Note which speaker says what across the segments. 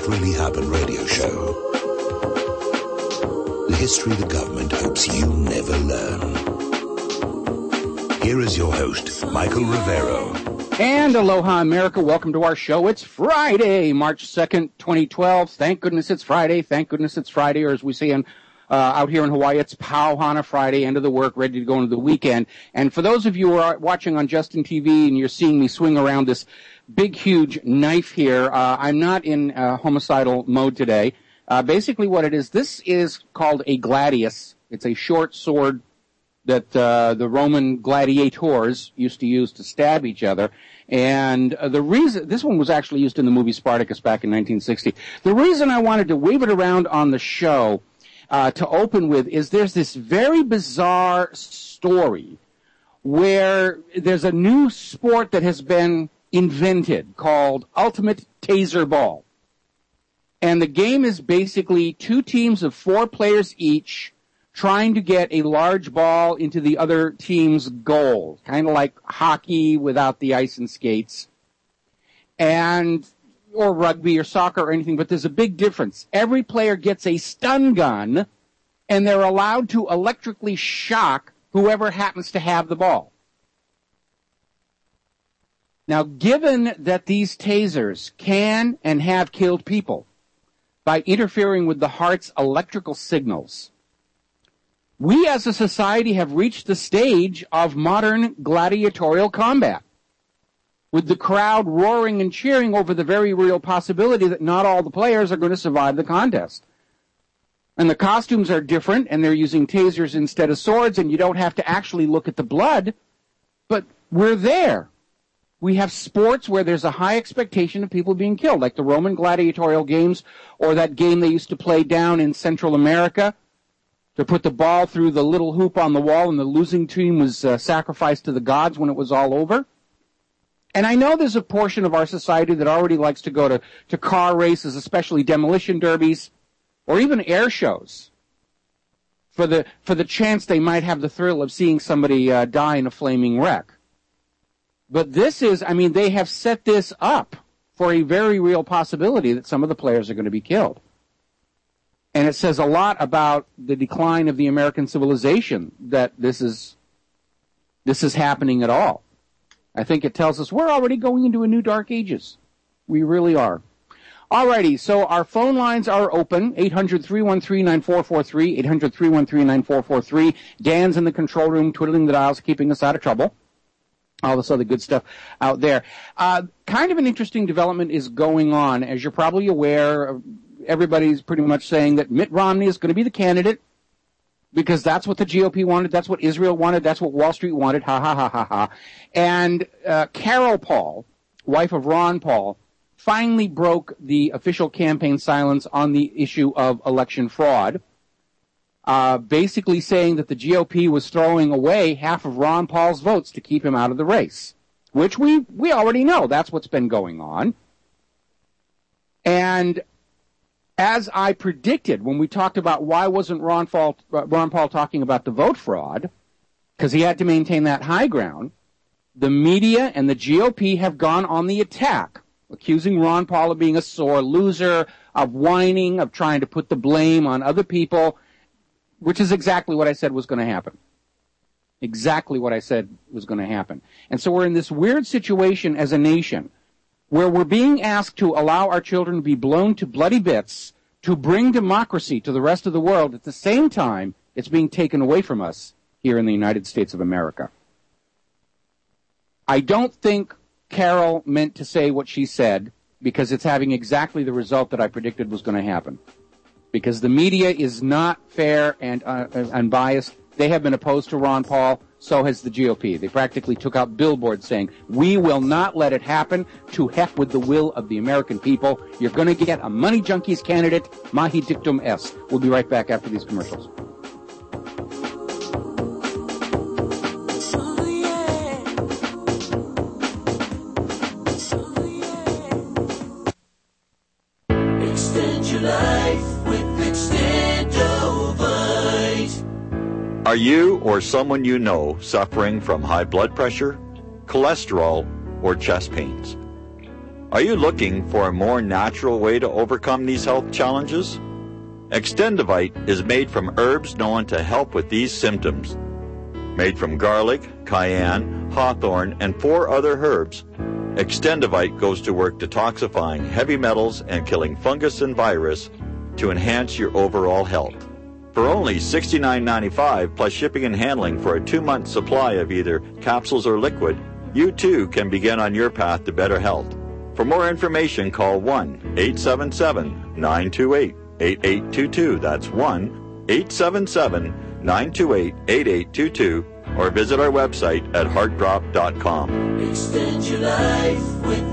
Speaker 1: What Really Happened radio show. The history the government hopes you'll never learn. Here is your host, Michael Rivero.
Speaker 2: And aloha, America. Welcome to our show. It's Friday, March 2nd, 2012. Thank goodness it's Friday. Thank goodness it's Friday, or as we say out here in Hawaii, it's Pauhana Friday, end of the work, ready to go into the weekend. And for those of you who are watching on Justin TV and you're seeing me swing around this big, huge knife here, I'm not in homicidal mode today. Basically what it is, this is called a gladius. It's a short sword that the Roman gladiators used to use to stab each other. And the reason, this one was actually used in the movie Spartacus back in 1960. The reason I wanted to wave it around on the show to open with is there's this very bizarre story where there's a new sport that has been invented called Ultimate Taser Ball. And the game is basically two teams of 4 players each trying to get a large ball into the other team's goal, kind of like hockey without the ice and skates, or rugby or soccer or anything, but there's a big difference. Every player gets a stun gun, and they're allowed to electrically shock whoever happens to have the ball. Now, given that these tasers can and have killed people by interfering with the heart's electrical signals, we as a society have reached the stage of modern gladiatorial combat, with the crowd roaring and cheering over the very real possibility that not all the players are going to survive the contest. And the costumes are different, and they're using tasers instead of swords, and you don't have to actually look at the blood, but we're there. We have sports where there's a high expectation of people being killed, like the Roman gladiatorial games, or that game they used to play down in Central America, to put the ball through the little hoop on the wall, and the losing team was sacrificed to the gods when it was all over. And I know there's a portion of our society that already likes to go to car races, especially demolition derbies, or even air shows, for the chance they might have the thrill of seeing somebody die in a flaming wreck. But this is, they have set this up for a very real possibility that some of the players are going to be killed. And it says a lot about the decline of the American civilization that this is happening at all. I think it tells us we're already going into a new dark ages. We really are. Alrighty, so our phone lines are open, 800-313-9443, 800-313-9443. Dan's in the control room, twiddling the dials, keeping us out of trouble. All this other good stuff out there. Kind of an interesting development is going on. As you're probably aware, everybody's pretty much saying that Mitt Romney is going to be the candidate because that's what the GOP wanted, that's what Israel wanted, that's what Wall Street wanted, ha, ha, ha, ha, ha. And Carol Paul, wife of Ron Paul, finally broke the official campaign silence on the issue of election fraud, basically saying that the GOP was throwing away half of Ron Paul's votes to keep him out of the race, which we already know. That's what's been going on. And as I predicted when we talked about why wasn't Ron Paul talking about the vote fraud, because he had to maintain that high ground, the media and the GOP have gone on the attack, accusing Ron Paul of being a sore loser, of whining, of trying to put the blame on other people, which is exactly what I said was going to happen. Exactly what I said was going to happen. And so we're in this weird situation as a nation where we're being asked to allow our children to be blown to bloody bits to bring democracy to the rest of the world. At the same time, it's being taken away from us here in the United States of America. I don't think Carol meant to say what she said because it's having exactly the result that I predicted was going to happen. Because the media is not fair and unbiased. They have been opposed to Ron Paul. So has the GOP. They practically took out billboards saying, we will not let it happen. To heck with the will of the American people. You're going to get a money junkies candidate. Mahi dictum est. We'll be right back after these commercials.
Speaker 3: Extend your life with Extendovite.
Speaker 4: Are you or someone you know suffering from high blood pressure, cholesterol, or chest pains? Are you looking for a more natural way to overcome these health challenges? Extendivite is made from herbs known to help with these symptoms. Made from garlic, cayenne, hawthorn, and 4 other herbs, Extendivite goes to work detoxifying heavy metals and killing fungus and virus to enhance your overall health. For only $69.95 plus shipping and handling for a 2-month supply of either capsules or liquid, you too can begin on your path to better health. For more information, call 1-877-928-8822. That's 1-877-928-8822. Or visit our website at heartdrop.com.
Speaker 3: Extend your life with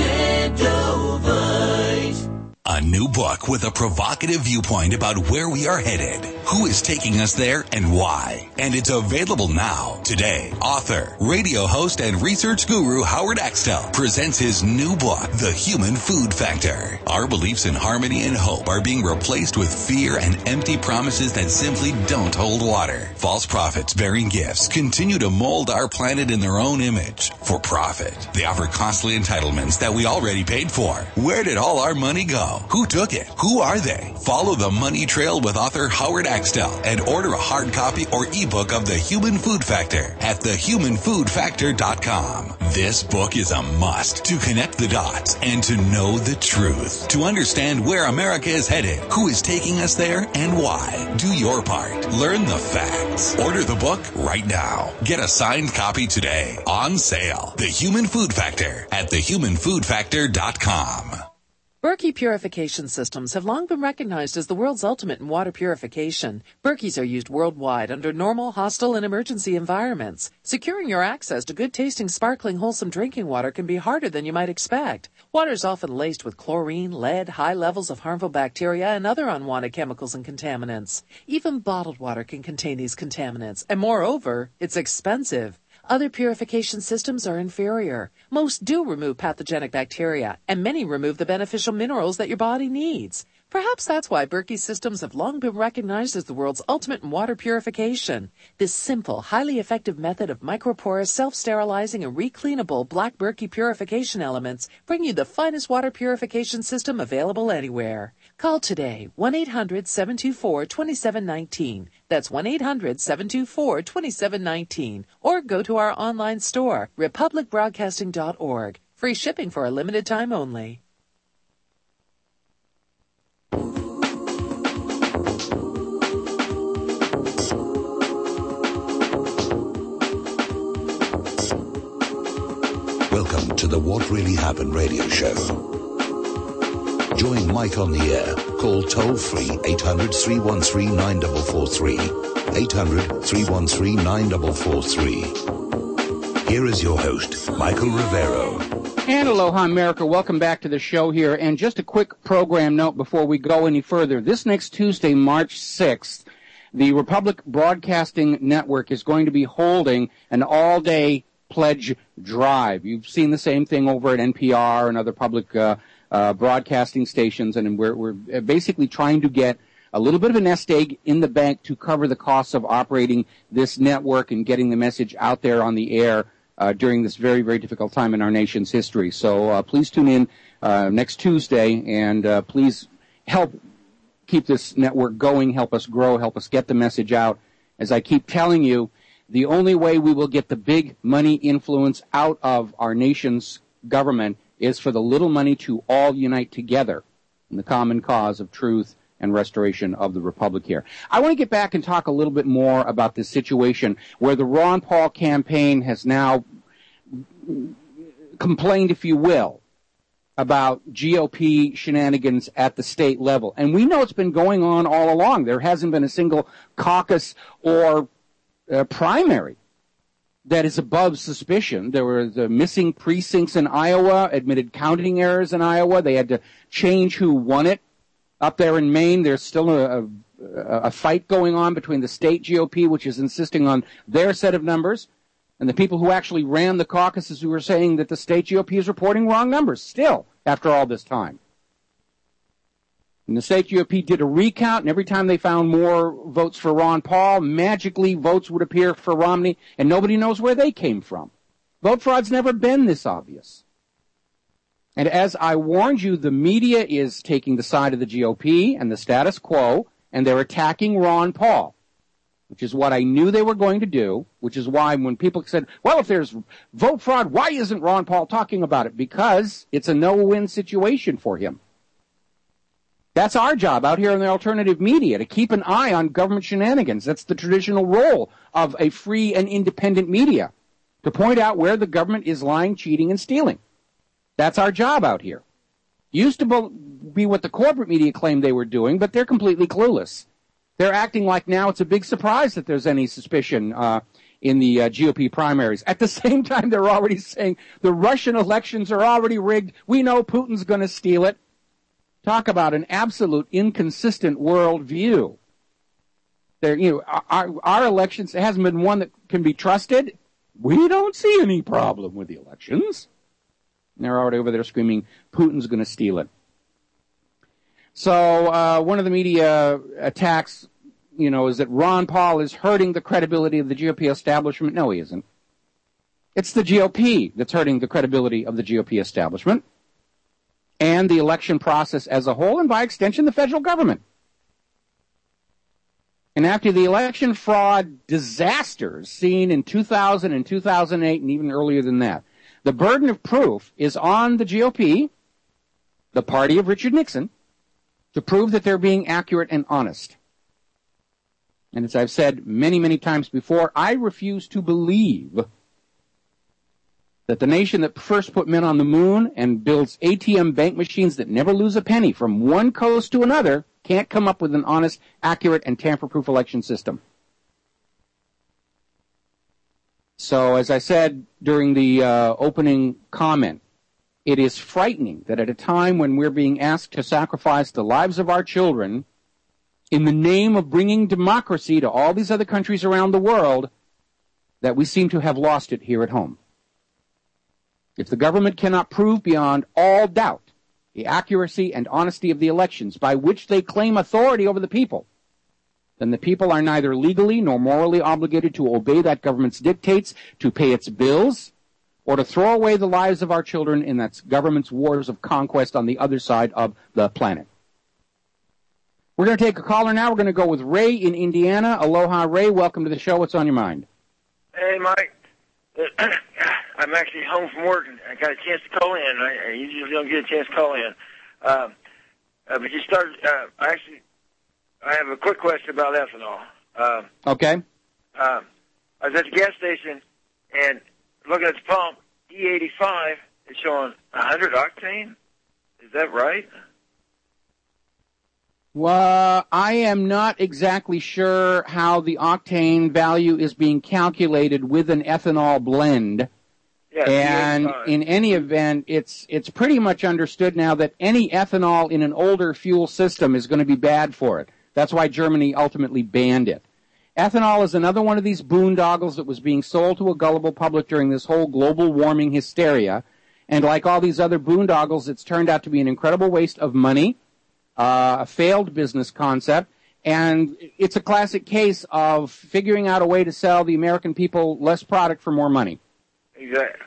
Speaker 3: Extendovite.
Speaker 5: A new book with a provocative viewpoint about where we are headed, who is taking us there, and why. And it's available now. Today, author, radio host, and research guru Howard Axtell presents his new book, The Human Food Factor. Our beliefs in harmony and hope are being replaced with fear and empty promises that simply don't hold water. False prophets bearing gifts continue to mold our planet in their own image for profit. They offer costly entitlements that we already paid for. Where did all our money go? Who took it? Who are they? Follow the money trail with author Howard Axtell and order a hard copy or ebook of The Human Food Factor at thehumanfoodfactor.com. This book is a must to connect the dots and to know the truth. To understand where America is headed, who is taking us there, and why. Do your part. Learn the facts. Order the book right now. Get a signed copy today. On sale. The Human Food Factor at thehumanfoodfactor.com.
Speaker 6: Berkey purification systems have long been recognized as the world's ultimate in water purification. Berkeys are used worldwide under normal, hostile, and emergency environments. Securing your access to good-tasting, sparkling, wholesome drinking water can be harder than you might expect. Water is often laced with chlorine, lead, high levels of harmful bacteria, and other unwanted chemicals and contaminants. Even bottled water can contain these contaminants, and moreover, it's expensive. Other purification systems are inferior. Most do remove pathogenic bacteria, and many remove the beneficial minerals that your body needs. Perhaps that's why Berkey systems have long been recognized as the world's ultimate in water purification. This simple, highly effective method of microporous, self-sterilizing, and recleanable black Berkey purification elements bring you the finest water purification system available anywhere. Call today, 1-800-724-2719. That's 1-800-724-2719. Or go to our online store, republicbroadcasting.org. Free shipping for a limited time only.
Speaker 1: Welcome to the What Really Happened radio show. Join Mike on the air. Call toll-free 800-313-9443. 800-313-9443. Here is your host, Michael Rivero.
Speaker 2: And aloha, America. Welcome back to the show here. And just a quick program note before we go any further. This next Tuesday, March 6th, the Republic Broadcasting Network is going to be holding an all-day pledge drive. You've seen the same thing over at NPR and other public broadcasting stations, and we're basically trying to get a little bit of a nest egg in the bank to cover the costs of operating this network and getting the message out there on the air during this very, very difficult time in our nation's history. So please tune in next Tuesday, and please help keep this network going, help us grow, help us get the message out. As I keep telling you, the only way we will get the big money influence out of our nation's government is for the little money to all unite together in the common cause of truth and restoration of the Republic here. I want to get back and talk a little bit more about this situation where the Ron Paul campaign has now complained, if you will, about GOP shenanigans at the state level. And we know it's been going on all along. There hasn't been a single caucus or primary that is above suspicion. There were the missing precincts in Iowa, admitted counting errors in Iowa. They had to change who won it. Up there in Maine, there's still a fight going on between the state GOP, which is insisting on their set of numbers, and the people who actually ran the caucuses who are saying that the state GOP is reporting wrong numbers still after all this time. And the state GOP did a recount, and every time they found more votes for Ron Paul, magically votes would appear for Romney, and nobody knows where they came from. Vote fraud's never been this obvious. And as I warned you, the media is taking the side of the GOP and the status quo, and they're attacking Ron Paul, which is what I knew they were going to do, which is why when people said, well, if there's vote fraud, why isn't Ron Paul talking about it? Because it's a no-win situation for him. That's our job out here in the alternative media, to keep an eye on government shenanigans. That's the traditional role of a free and independent media, to point out where the government is lying, cheating, and stealing. That's our job out here. Used to be what the corporate media claimed they were doing, but they're completely clueless. They're acting like now it's a big surprise that there's any suspicion in the GOP primaries. At the same time, they're already saying the Russian elections are already rigged. We know Putin's going to steal it. Talk about an absolute inconsistent worldview. Our elections, it hasn't been one that can be trusted. We don't see any problem with the elections. And they're already over there screaming, Putin's going to steal it. So one of the media attacks, is that Ron Paul is hurting the credibility of the GOP establishment. No, he isn't. It's the GOP that's hurting the credibility of the GOP establishment and the election process as a whole, and by extension, the federal government. And after the election fraud disasters seen in 2000 and 2008 and even earlier than that, the burden of proof is on the GOP, the party of Richard Nixon, to prove that they're being accurate and honest. And as I've said many, many times before, I refuse to believe that the nation that first put men on the moon and builds ATM bank machines that never lose a penny from one coast to another can't come up with an honest, accurate, and tamper-proof election system. So, as I said during the opening comment, it is frightening that at a time when we're being asked to sacrifice the lives of our children in the name of bringing democracy to all these other countries around the world, that we seem to have lost it here at home. If the government cannot prove beyond all doubt the accuracy and honesty of the elections by which they claim authority over the people, then the people are neither legally nor morally obligated to obey that government's dictates, to pay its bills, or to throw away the lives of our children in that government's wars of conquest on the other side of the planet. We're going to take a caller now. We're going to go with Ray in Indiana. Aloha, Ray. Welcome to the show. What's on your mind?
Speaker 7: Hey, Mike. I'm actually home from work, and I got a chance to call in. I usually don't get a chance to call in. But you started, I have a quick question about ethanol.
Speaker 2: Okay.
Speaker 7: I was at the gas station, and looking at the pump, E85 is showing 100 octane. Is that right?
Speaker 2: Well, I am not exactly sure how the octane value is being calculated with an ethanol blend.
Speaker 7: Yeah,
Speaker 2: and
Speaker 7: E85.
Speaker 2: in any event, it's pretty much understood now that any ethanol in an older fuel system is going to be bad for it. That's why Germany ultimately banned it. Ethanol is another one of these boondoggles that was being sold to a gullible public during this whole global warming hysteria. And like all these other boondoggles, it's turned out to be an incredible waste of money, a failed business concept, and it's a classic case of figuring out a way to sell the American people less product for more money.
Speaker 7: Exactly.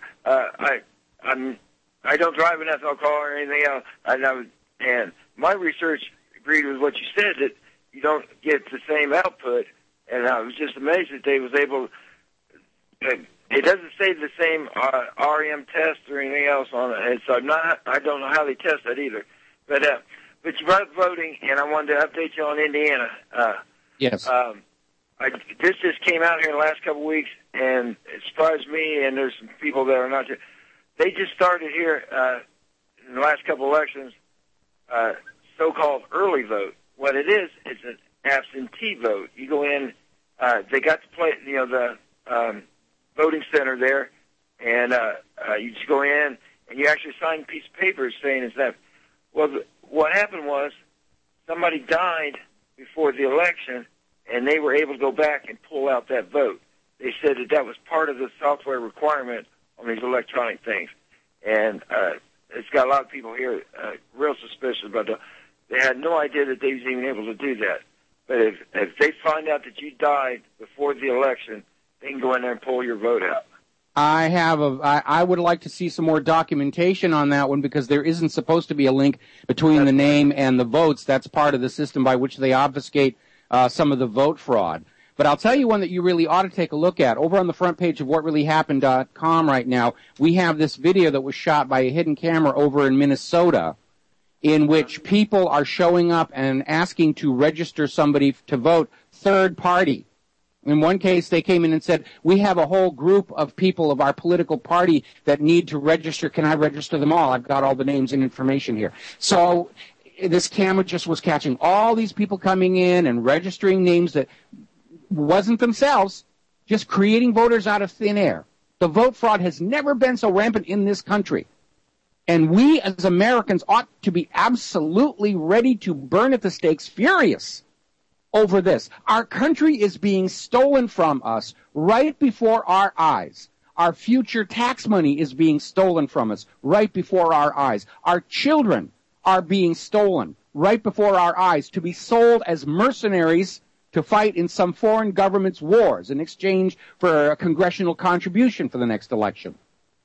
Speaker 7: I don't drive an ethanol car or anything else. And my research agreed with what you said, that you don't get the same output. And I was just amazed that they was able. It doesn't say the same REM test or anything else on it, and so I don't know how they test that either. But you brought up voting, and I wanted to update you on Indiana.
Speaker 2: Yes.
Speaker 7: This just came out here in the last couple of weeks, and it surprised me, and there's some people that are not there. They just started here in the last couple of elections, so-called early vote. What it is, it's an absentee vote. You go in, they got to play, the voting center there, and you just go in, and you actually sign a piece of paper saying it's that. Well, what happened was somebody died before the election, and they were able to go back and pull out that vote. They said that was part of the software requirement on these electronic things. And it's got a lot of people here real suspicious about that. They had no idea that they was even able to do that. But if they find out that you died before the election, they can go in there and pull your vote out.
Speaker 2: I would like to see some more documentation on that one because there isn't supposed to be a link between the name and the votes. That's part of the system by which they obfuscate some of the vote fraud. But I'll tell you one that you really ought to take a look at. Over on the front page of whatreallyhappened.com right now, we have this video that was shot by a hidden camera over in Minnesota in which people are showing up and asking to register somebody to vote third party. In one case, they came in and said, we have a whole group of people of our political party that need to register. Can I register them all? I've got all the names and information here. So this camera just was catching all these people coming in and registering names that wasn't themselves, just creating voters out of thin air. The vote fraud has never been so rampant in this country. And we as Americans ought to be absolutely ready to burn at the stakes, furious over this. Our country is being stolen from us right before our eyes. Our future tax money is being stolen from us right before our eyes. Our children are being stolen right before our eyes to be sold as mercenaries to fight in some foreign government's wars in exchange for a congressional contribution for the next election.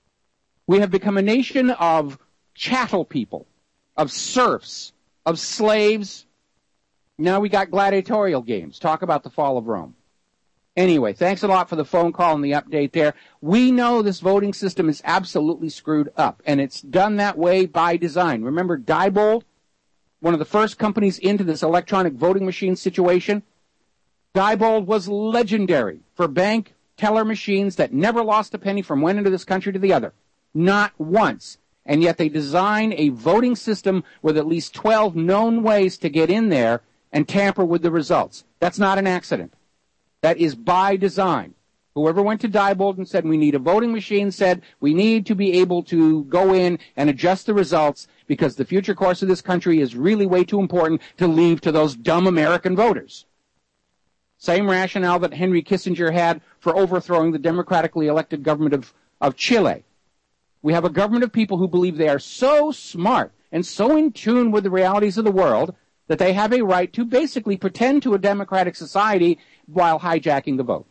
Speaker 2: We have become a nation of chattel people, of serfs, of slaves. Now we got gladiatorial games. Talk about the fall of Rome. Anyway, thanks a lot for the phone call and the update there. We know this voting system is absolutely screwed up, and it's done that way by design. Remember Diebold, one of the first companies into this electronic voting machine situation? Diebold was legendary for bank teller machines that never lost a penny from one end of this country to the other. Not once. And yet they design a voting system with at least 12 known ways to get in there and tamper with the results. That's not an accident. That is by design. Whoever went to Diebold and said we need a voting machine said we need to be able to go in and adjust the results because the future course of this country is really way too important to leave to those dumb American voters. Same rationale that Henry Kissinger had for overthrowing the democratically elected government of Chile. We have a government of people who believe they are so smart and so in tune with the realities of the world that they have a right to basically pretend to a democratic society while hijacking the vote.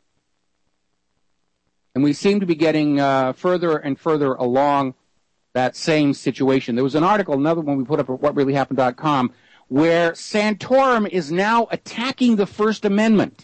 Speaker 2: And we seem to be getting further and further along that same situation. There was an article, another one we put up at whatreallyhappened.com, where Santorum is now attacking the First Amendment.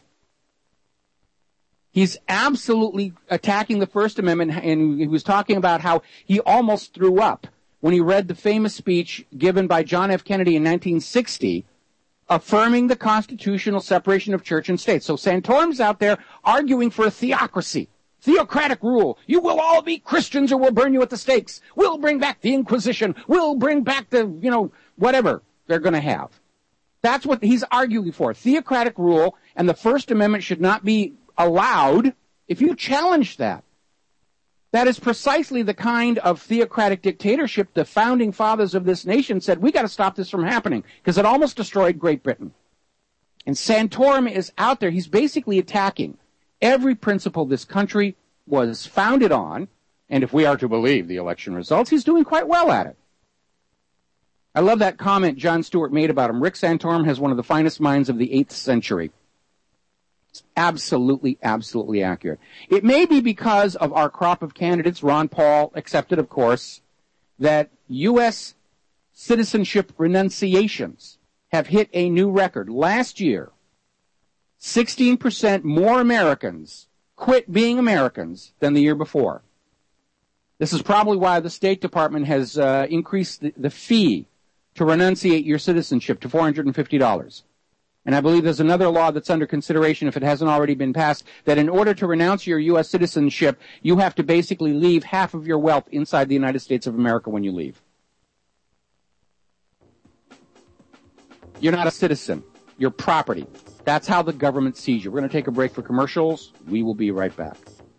Speaker 2: He's absolutely attacking the First Amendment, and he was talking about how he almost threw up when he read the famous speech given by John F. Kennedy in 1960, affirming the constitutional separation of church and state. So Santorum's out there arguing for a theocracy, theocratic rule. You will all be Christians or we'll burn you at the stakes. We'll bring back the Inquisition. We'll bring back the, whatever they're going to have. That's what he's arguing for, theocratic rule, and the First Amendment should not be allowed if you challenge that. That is precisely the kind of theocratic dictatorship the founding fathers of this nation said, we got to stop this from happening, because it almost destroyed Great Britain. And Santorum is out there. He's basically attacking every principle this country was founded on, and if we are to believe the election results, he's doing quite well at it. I love that comment Jon Stewart made about him. Rick Santorum has one of the finest minds of the 8th century. It's absolutely, absolutely accurate. It may be because of our crop of candidates, Ron Paul accepted, of course, that U.S. citizenship renunciations have hit a new record. Last year, 16% more Americans quit being Americans than the year before. This is probably why the State Department has increased the fee to renunciate your citizenship to $450. And I believe there's another law that's under consideration, if it hasn't already been passed, that in order to renounce your U.S. citizenship, you have to basically leave half of your wealth inside the United States of America when you leave. You're not a citizen. You're property. That's how the government sees you. We're going to take a break for commercials. We will be right back.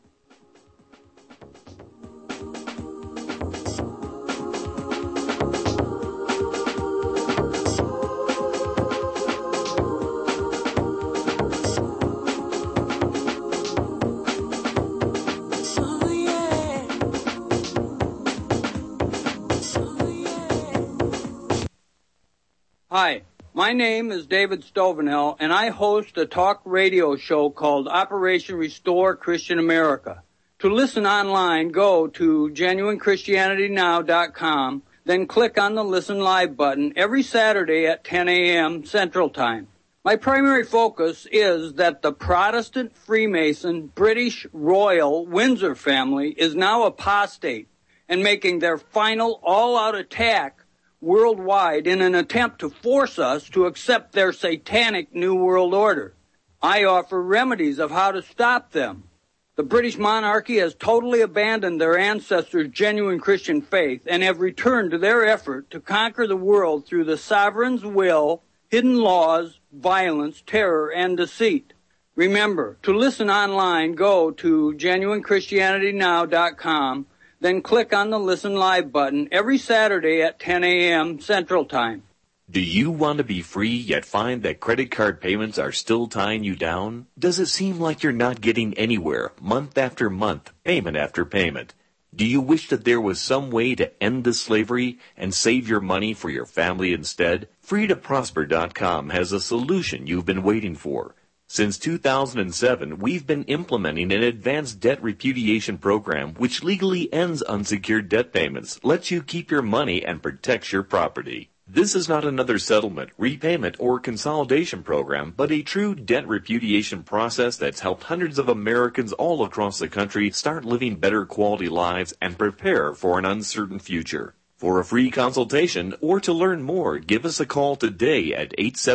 Speaker 8: Hi, my name is David Stovenell, and I host a talk radio show called Operation Restore Christian America. To listen online, go to GenuineChristianityNow.com, then click on the Listen Live button every Saturday at 10 a.m. Central Time. My primary focus is that the Protestant Freemason British Royal Windsor family is now apostate and making their final all-out attack worldwide in an attempt to force us to accept their satanic New World Order. I offer remedies of how to stop them. The British monarchy has totally abandoned their ancestors' genuine Christian faith and have returned to their effort to conquer the world through the sovereign's will, hidden laws, violence, terror, and deceit. Remember, to listen online, go to GenuineChristianityNow.com, then click on the Listen Live button every Saturday at 10 a.m. Central Time.
Speaker 9: Do you want to be free yet find that credit card payments are still tying you down? Does it seem like you're not getting anywhere month after month, payment after payment? Do you wish that there was some way to end this slavery and save your money for your family instead? FreeToProsper.com has a solution you've been waiting for. Since 2007, we've been implementing an advanced debt repudiation program which legally ends unsecured debt payments, lets you keep your money, and protects your property. This is not another settlement, repayment, or consolidation program, but a true debt repudiation process that's helped hundreds of Americans all across the country start living better quality lives and prepare for an uncertain future. For a free consultation or to learn more, give us a call today at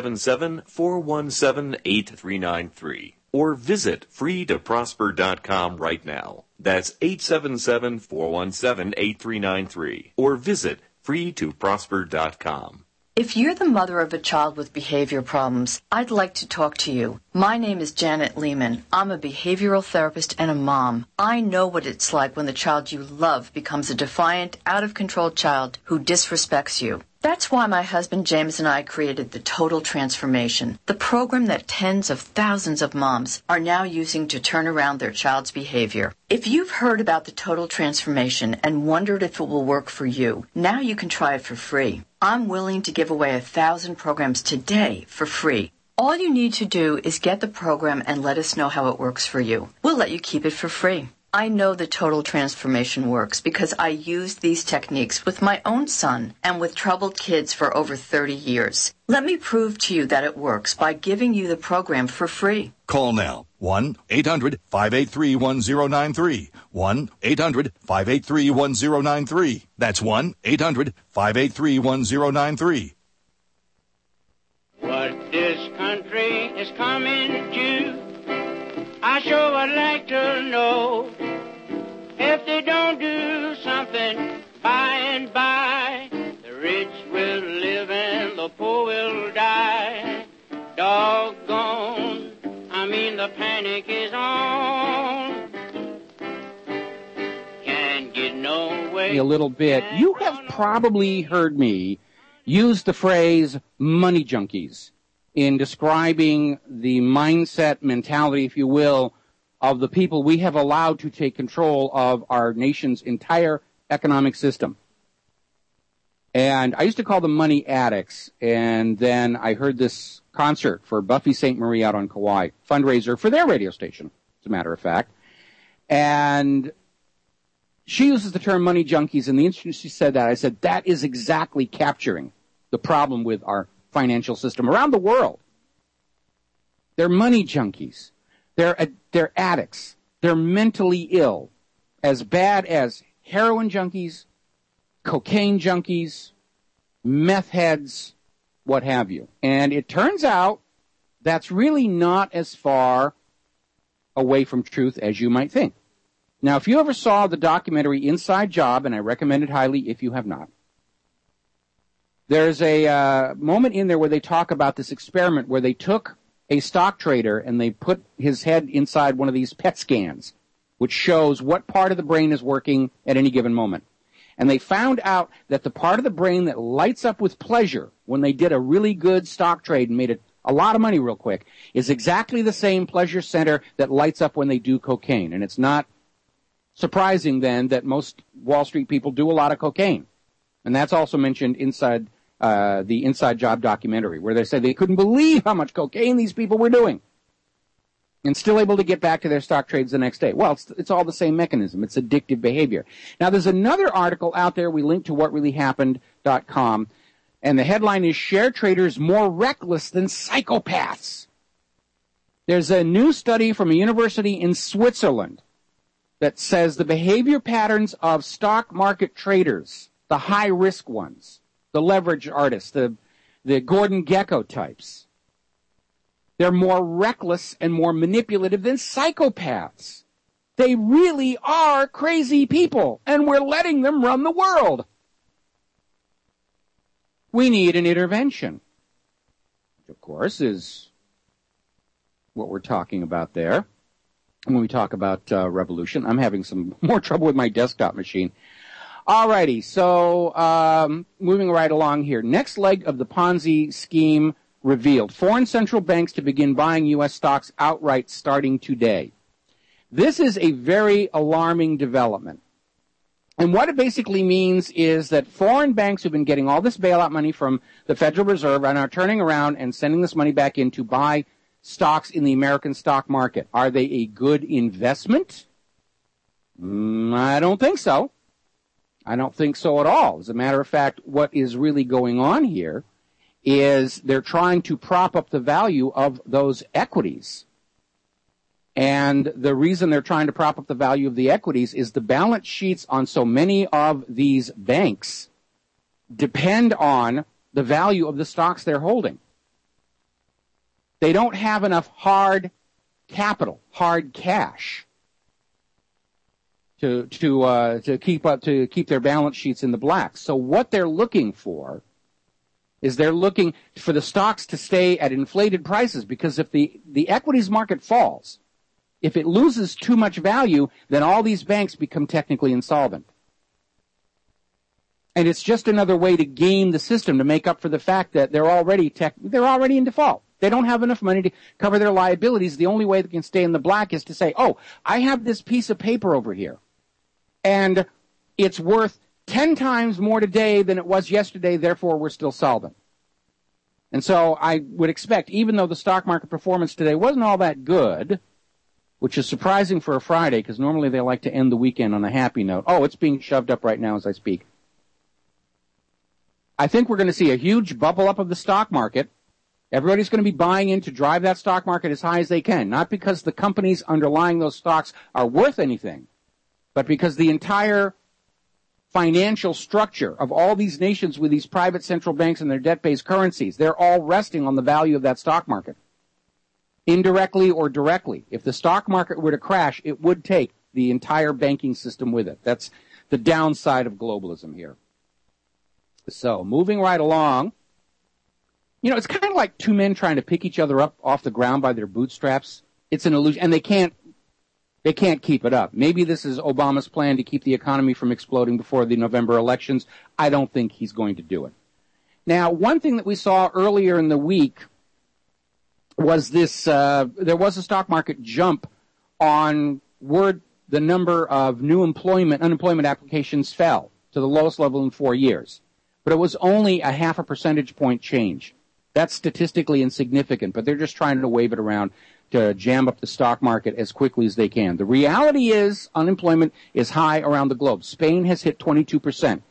Speaker 9: 877-417-8393 or visit freetoprosper.com right now. That's 877-417-8393 or visit freetoprosper.com.
Speaker 10: If you're the mother of a child with behavior problems, I'd like to talk to you. My name is Janet Lehman. I'm a behavioral therapist and a mom. I know what it's like when the child you love becomes a defiant, out-of-control child who disrespects you. That's why my husband James and I created the Total Transformation, the program that tens of thousands of moms are now using to turn around their child's behavior. If you've heard about the Total Transformation and wondered if it will work for you, now you can try it for free. I'm willing to give away 1,000 programs today for free. All you need to do is get the program and let us know how it works for you. We'll let you keep it for free. I know the Total Transformation works because I used these techniques with my own son and with troubled kids for over 30 years. Let me prove to you that it works by giving you the program for free.
Speaker 1: Call now. 1-800-583-1093. 1-800-583-1093. That's 1-800-583-1093.
Speaker 11: What this country is coming to, I sure would like to know. If they don't do something by and by, the rich will live and the poor will die. Doggone, I mean the panic is on. Can't get no way.
Speaker 2: A little bit. You have probably heard me use the phrase money junkies in describing the mindset, mentality, if you will, of the people we have allowed to take control of our nation's entire economic system. And I used to call them money addicts, and then I heard this concert for Buffy St. Marie out on Kauai, fundraiser for their radio station, as a matter of fact. And she uses the term money junkies, and the instant she said that, I said, that is exactly capturing the problem with our financial system around the world. They're money junkies. They're addicts. They're mentally ill, as bad as heroin junkies, cocaine junkies, meth heads, what have you. And it turns out that's really not as far away from truth as you might think. Now, if you ever saw the documentary Inside Job, and I recommend it highly if you have not, there's a moment in there where they talk about this experiment where they took a stock trader and they put his head inside one of these PET scans, which shows what part of the brain is working at any given moment. And they found out that the part of the brain that lights up with pleasure when they did a really good stock trade and made a lot of money real quick is exactly the same pleasure center that lights up when they do cocaine. And it's not surprising then that most Wall Street people do a lot of cocaine. And that's also mentioned inside the Inside Job documentary, where they said they couldn't believe how much cocaine these people were doing. and still able to get back to their stock trades the next day. Well, it's all the same mechanism. It's addictive behavior. Now, there's another article out there. We link to whatreallyhappened.com, and the headline is Share Traders More Reckless Than Psychopaths. There's a new study from a university in Switzerland that says the behavior patterns of stock market traders, the high-risk ones, the leverage artists, the Gordon Gekko types, they're more reckless and more manipulative than psychopaths. They really are crazy people, and we're letting them run the world. We need an intervention, which, of course, is what we're talking about there. When we talk about revolution, I'm having some more trouble with my desktop machine. Alrighty, so moving right along here. Next leg of the Ponzi scheme revealed. Foreign central banks to begin buying U.S. stocks outright starting today. This is a very alarming development. And what it basically means is that foreign banks who've been getting all this bailout money from the Federal Reserve are now turning around and sending this money back in to buy stocks in the American stock market. Are they a good investment? I don't think so. I don't think so at all. As a matter of fact, what is really going on here is they're trying to prop up the value of those equities. And the reason they're trying to prop up the value of the equities is the balance sheets on so many of these banks depend on the value of the stocks they're holding. They don't have enough hard capital, hard cash to keep their balance sheets in the black. So what they're looking for is they're looking for the stocks to stay at inflated prices, because if the equities market falls, if it loses too much value, then all these banks become technically insolvent. And it's just another way to game the system to make up for the fact that they're already in default. They don't have enough money to cover their liabilities. The only way they can stay in the black is to say, oh, I have this piece of paper over here, and it's worth 10 times more today than it was yesterday, therefore we're still solvent. And so I would expect, even though the stock market performance today wasn't all that good, which is surprising for a Friday, because normally they like to end the weekend on a happy note. Oh, it's being shoved up right now as I speak. I think we're going to see a huge bubble up of the stock market. Everybody's going to be buying in to drive that stock market as high as they can, not because the companies underlying those stocks are worth anything, but because the entire financial structure of all these nations with these private central banks and their debt-based currencies, they're all resting on the value of that stock market, indirectly or directly. If the stock market were to crash, it would take the entire banking system with it. That's the downside of globalism here. So, moving right along, you know, it's kind of like two men trying to pick each other up off the ground by their bootstraps. It's an illusion, and they can't keep it up. Maybe this is Obama's plan to keep the economy from exploding before the November elections. I don't think he's going to do it. Now, one thing that we saw earlier in the week was this, there was a stock market jump on word the number of new unemployment applications fell to the lowest level in 4 years. But it was only a 0.5 percentage point change. That's statistically insignificant, but they're just trying to wave it around to jam up the stock market as quickly as they can. The reality is unemployment is high around the globe. Spain has hit 22%.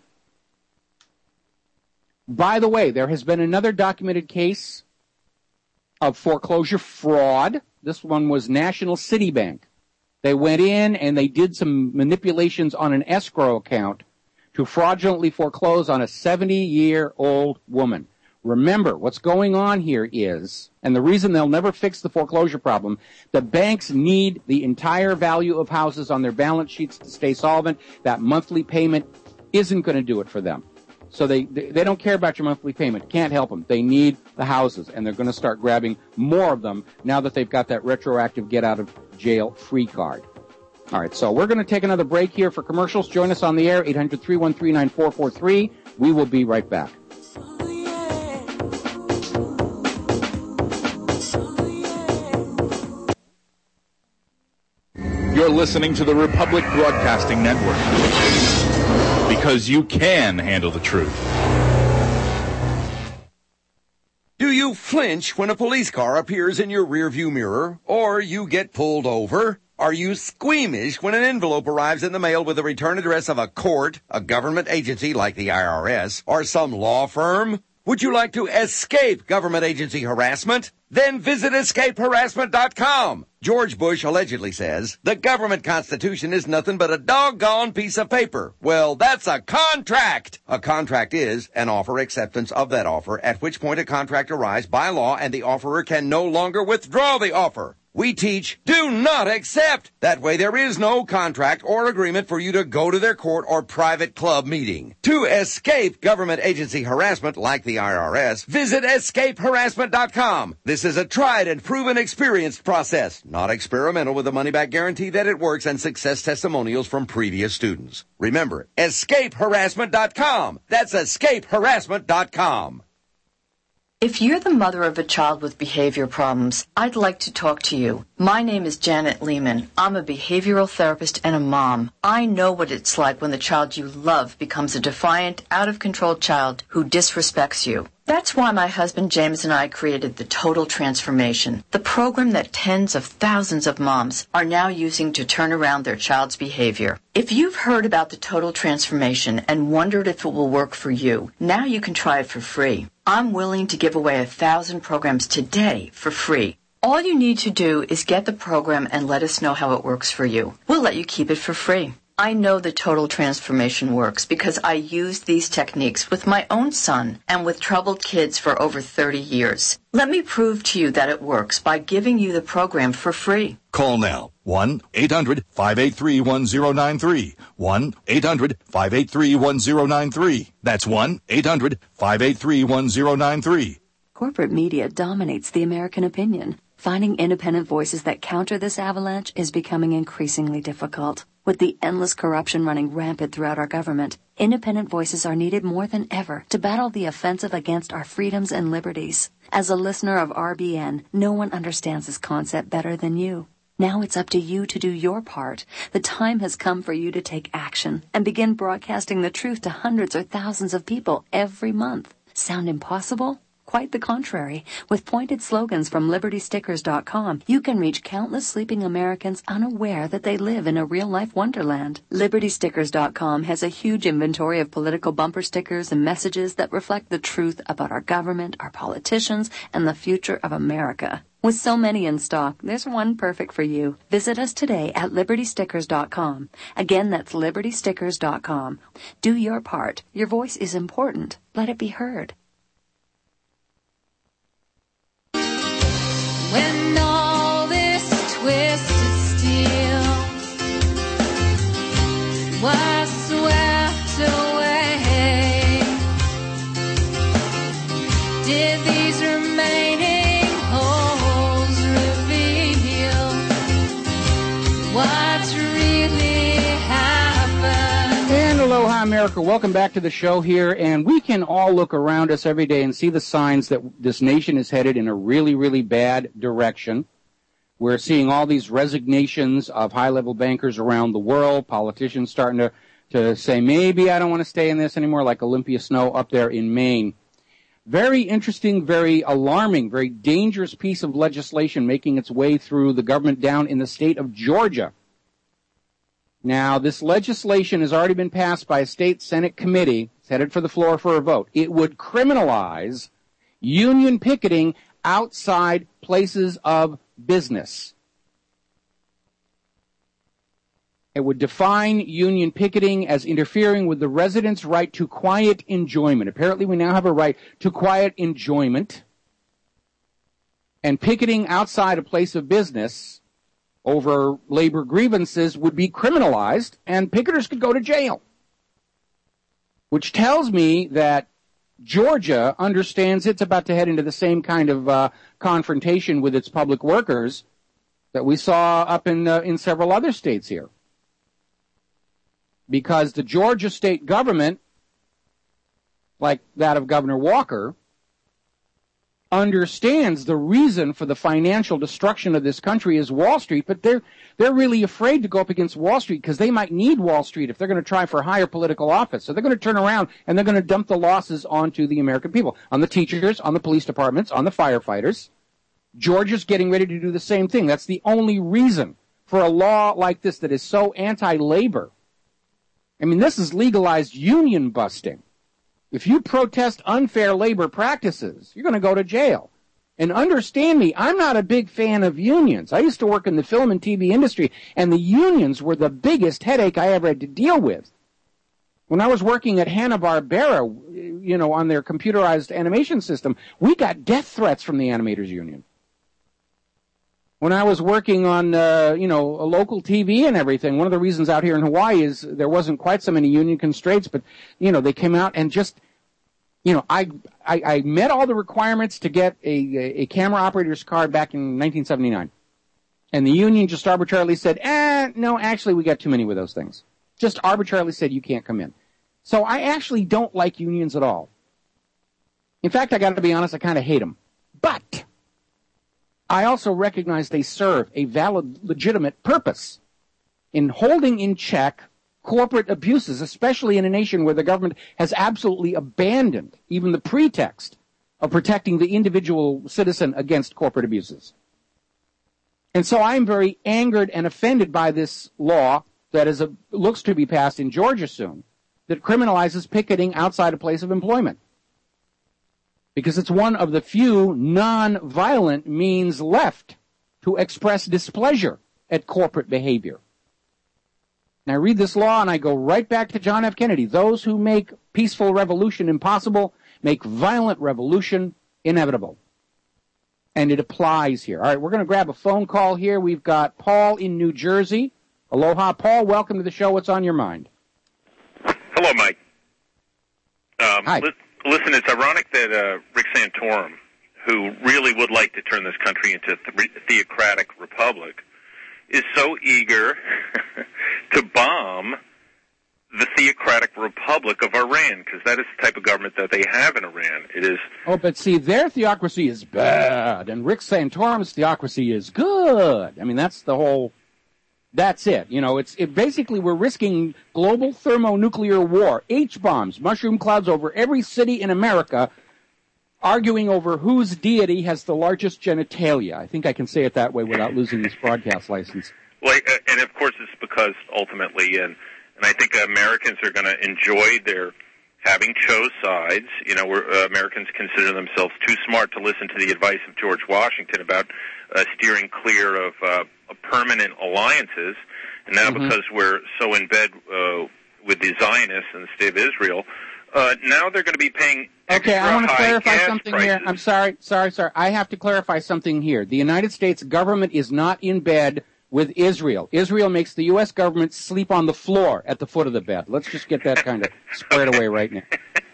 Speaker 2: By the way, there has been another documented case of foreclosure fraud. This one was National City Bank. They went in and they did some manipulations on an escrow account to fraudulently foreclose on a 70-year-old woman. Remember, what's going on here is, and the reason they'll never fix the foreclosure problem, the banks need the entire value of houses on their balance sheets to stay solvent. That monthly payment isn't going to do it for them. So they don't care about your monthly payment. Can't help them. They need the houses, and they're going to start grabbing more of them now that they've got that retroactive get-out-of-jail-free card. All right, so we're going to take another break here for commercials. Join us on the air, 800-313-9443. We will be right back.
Speaker 12: You're listening to the Republic Broadcasting Network, because you can handle the truth.
Speaker 1: Do you flip
Speaker 13: flinch when a police car appears in your rearview mirror or you get pulled over? Are you squeamish when an envelope arrives in the mail with the return address of a court, a government agency like the IRS, or some law firm? Would you like to escape government agency harassment? Then visit escapeharassment.com. George Bush allegedly says, the government constitution is nothing but a doggone piece of paper. Well, that's a contract. A contract is an offer acceptance of that offer, at which point a contract arrives by law and the offerer can no longer withdraw the offer. We teach, do not accept. That way there is no contract or agreement for you to go to their court or private club meeting. To escape government agency harassment like the IRS, visit escapeharassment.com. This is a tried and proven experienced process, not experimental, with a money-back guarantee that it works and success testimonials from previous students. Remember, escapeharassment.com. That's escapeharassment.com.
Speaker 10: If you're the mother of a child with behavior problems, I'd like to talk to you. My name is Janet Lehman. I'm a behavioral therapist and a mom. I know what it's like when the child you love becomes a defiant, out-of-control child who disrespects you. That's why my husband James and I created the Total Transformation, the program that tens of thousands of moms are now using to turn around their child's behavior. If you've heard about the Total Transformation and wondered if it will work for you, now you can try it for free. I'm willing to give away 1,000 programs today for free. All you need to do is get the program and let us know how it works for you. We'll let you keep it for free. I know the Total Transformation works because I used these techniques with my own son and with troubled kids for over 30 years. Let me prove to you that it works by giving you the program for free.
Speaker 14: Call now. 1-800-583-1093. 1-800-583-1093. That's 1-800-583-1093.
Speaker 15: Corporate media dominates the American opinion. Finding independent voices that counter this avalanche is becoming increasingly difficult. With the endless corruption running rampant throughout our government, independent voices are needed more than ever to battle the offensive against our freedoms and liberties. As a listener of RBN, no one understands this concept better than you. Now it's up to you to do your part. The time has come for you to take action and begin broadcasting the truth to hundreds or thousands of people every month. Sound impossible? Quite the contrary. With pointed slogans from LibertyStickers.com, you can reach countless sleeping Americans unaware that they live in a real-life wonderland. LibertyStickers.com has a huge inventory of political bumper stickers and messages that reflect the truth about our government, our politicians, and the future of America. With so many in stock, there's one perfect for you. Visit us today at LibertyStickers.com. Again, that's LibertyStickers.com. Do your part. Your voice is important. Let it be heard.
Speaker 16: When all this twisted steel was swept away, did these remaining holes reveal what's really happened?
Speaker 2: And aloha, America. Welcome back to the show here. And we can all look around us every day and see the signs that this nation is headed in a really, really bad direction. We're seeing all these resignations of high-level bankers around the world, politicians starting to say, maybe I don't want to stay in this anymore, like Olympia Snow up there in Maine. Very interesting, very alarming, very dangerous piece of legislation making its way through the government down in the state of Georgia. Now, this legislation has already been passed by a state Senate committee. It's headed for the floor for a vote. It would criminalize union picketing outside places of business. It would define union picketing as interfering with the residents' right to quiet enjoyment. Apparently, we now have a right to quiet enjoyment. And picketing outside a place of business over labor grievances would be criminalized, and picketers could go to jail. Which tells me that Georgia understands it's about to head into the same kind of confrontation with its public workers that we saw up in several other states here. Because the Georgia state government, like that of Governor Walker, understands the reason for the financial destruction of this country is Wall Street, but they're really afraid to go up against Wall Street because they might need Wall Street if they're going to try for higher political office. So they're going to turn around and they're going to dump the losses onto the American people, on the teachers, on the police departments, on the firefighters. Georgia's getting ready to do the same thing. That's the only reason for a law like this that is so anti-labor. I mean, this is legalized union busting. If you protest unfair labor practices, you're going to go to jail. And understand me, I'm not a big fan of unions. I used to work in the film and TV industry, and the unions were the biggest headache I ever had to deal with. When I was working at Hanna-Barbera, you know, on their computerized animation system, we got death threats from the animators union. When I was working on, you know, a local TV and everything, one of the reasons out here in Hawaii is there wasn't quite so many union constraints, but, you know, they came out and just, you know, I met all the requirements to get a camera operator's card back in 1979. And the union just arbitrarily said, no, actually we got too many with those things. Just arbitrarily said you can't come in. So I actually don't like unions at all. In fact, I got to be honest, I kind of hate them. But I also recognize they serve a valid, legitimate purpose in holding in check corporate abuses, especially in a nation where the government has absolutely abandoned even the pretext of protecting the individual citizen against corporate abuses. And so I'm very angered and offended by this law that looks to be passed in Georgia soon that criminalizes picketing outside a place of employment. Because it's one of the few non-violent means left to express displeasure at corporate behavior. And I read this law and I go right back to John F. Kennedy. Those who make peaceful revolution impossible make violent revolution inevitable. And it applies here. All right, we're going to grab a phone call here. We've got Paul in New Jersey. Aloha, Paul. Welcome to the show. What's on your mind?
Speaker 17: Hello, Mike.
Speaker 2: Hi.
Speaker 17: Listen, it's ironic that Rick Santorum, who really would like to turn this country into a theocratic republic, is so eager to bomb the theocratic republic of Iran, because that is the type of government that they have in Iran. It is.
Speaker 2: Oh, but see, their theocracy is bad, and Rick Santorum's theocracy is good. I mean, that's it. You know, it basically we're risking global thermonuclear war, H-bombs, mushroom clouds over every city in America, arguing over whose deity has the largest genitalia. I think I can say it that way without losing this broadcast license.
Speaker 17: Well, and of course it's because ultimately, and I think Americans are going to enjoy their having chose sides. You know, Americans consider themselves too smart to listen to the advice of George Washington about steering clear of permanent alliances. And now because we're so in bed with the Zionists and the State of Israel, now they're going to be paying extra
Speaker 2: I want to clarify
Speaker 17: gas
Speaker 2: something
Speaker 17: prices.
Speaker 2: here. I'm sorry. I have to clarify something here. The United States government is not in bed with Israel. Israel makes the U.S. government sleep on the floor at the foot of the bed. Let's just get that kind of squared away right now.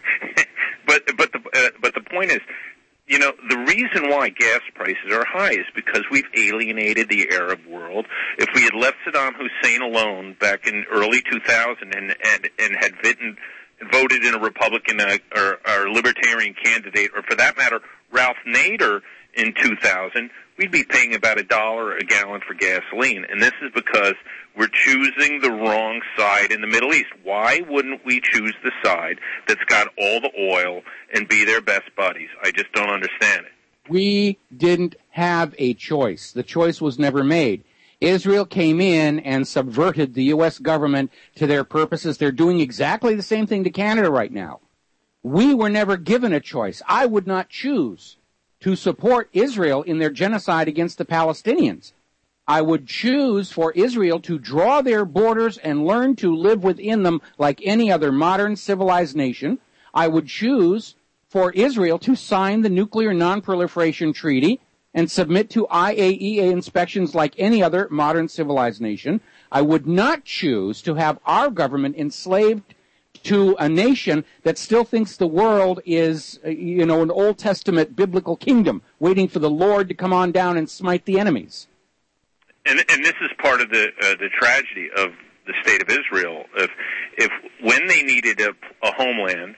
Speaker 17: But the point is, you know, the reason why gas prices are high is because we've alienated the Arab world. If we had left Saddam Hussein alone back in early 2000 and had voted in a Republican or libertarian candidate, or for that matter, Ralph Nader in 2000, we'd be paying about $1 a gallon for gasoline. And this is because we're choosing the wrong side in the Middle East. Why wouldn't we choose the side that's got all the oil and be their best buddies? I just don't understand it.
Speaker 2: We didn't have a choice. The choice was never made. Israel came in and subverted the U.S. government to their purposes. They're doing exactly the same thing to Canada right now. We were never given a choice. I would not choose to support Israel in their genocide against the Palestinians. I would choose for Israel to draw their borders and learn to live within them like any other modern civilized nation. I would choose for Israel to sign the Nuclear Non-Proliferation Treaty and submit to IAEA inspections like any other modern civilized nation. I would not choose to have our government enslaved to a nation that still thinks the world is, an Old Testament biblical kingdom, waiting for the Lord to come on down and smite the enemies.
Speaker 17: And this is part of the tragedy of the State of Israel. If when they needed a homeland